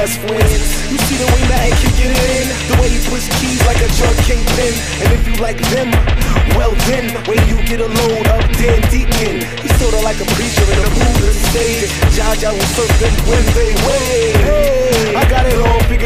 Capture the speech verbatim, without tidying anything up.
best friends. You see the way Matt can get it in, the way he puts keys like a drug kingpin. And if you like them, well then, when you get a load up there deacon, he's sorta like a preacher in a Buddha stage. Jah Jah will serve them when they wait. Hey, I got it all figured